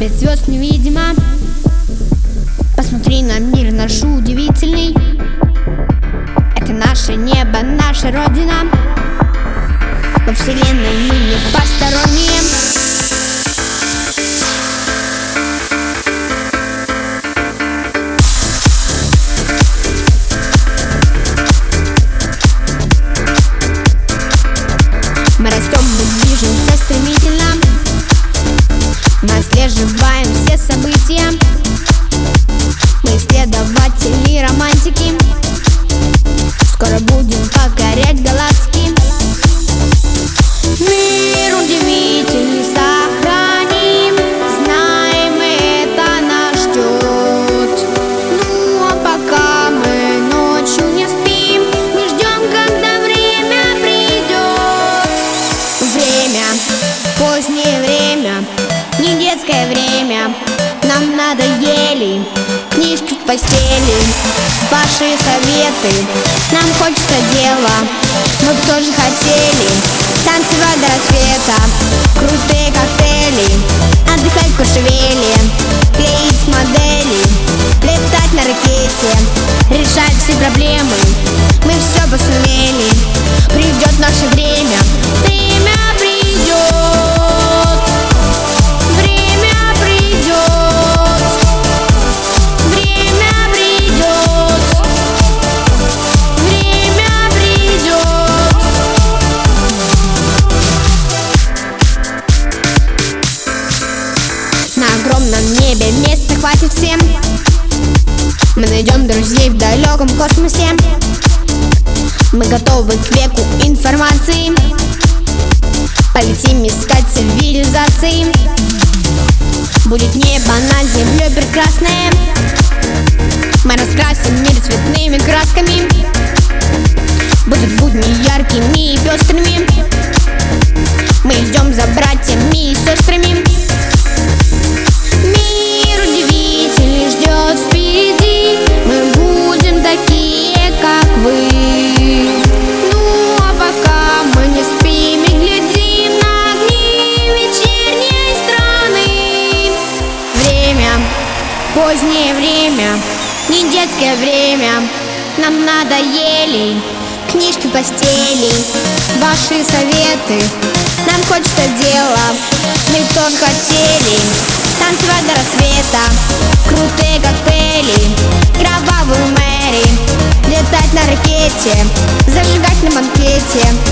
без звезд невидимо. Посмотри на мир наш удивительный. Это наше небо, наша родина. Во вселенной мы не посторонние. Мы растем, мы движемся стремительно. Мы отслеживаем все события. Мы исследователи романтики. Скоро будем покорять галактики. Мир удивительный сохраним. Знаем, это нас ждет. Ну а пока мы ночью не спим, мы ждем, когда время придет. Время, позднее время, не детское время. Нам надоели книжки в постели, ваши советы. Нам хочется дела, мы б тоже хотели танцевать до рассвета, крутые коктейли, отдыхать в Куршевеле, клеить модели, летать на ракете, решать все проблемы. Мы все бы сумели. Придет наше время, время придет, время придет, время придет, время придет. На огромном небе места хватит всем. Мы найдем друзей в далеком космосе. Мы готовы к веку информации. Полетим искать цивилизации. Будет небо над землей прекрасное. Мы раскрасим мир цветными красками. Будут будни яркими и пестрыми. Мы идем за братьями и сестрами. Мир удивительный ждет впереди. Мы будем такие, как вы. Ну а пока мы не спим и глядим на огни вечерней страны. Время, позднее время, не детское время. Нам надоели книжки в постели, ваши советы. Нам хочется дела, мы тоже хотели танцевать до рассвета, крутые коктейли, кровавую Мэри, летать на ракете, зажигать на банкете.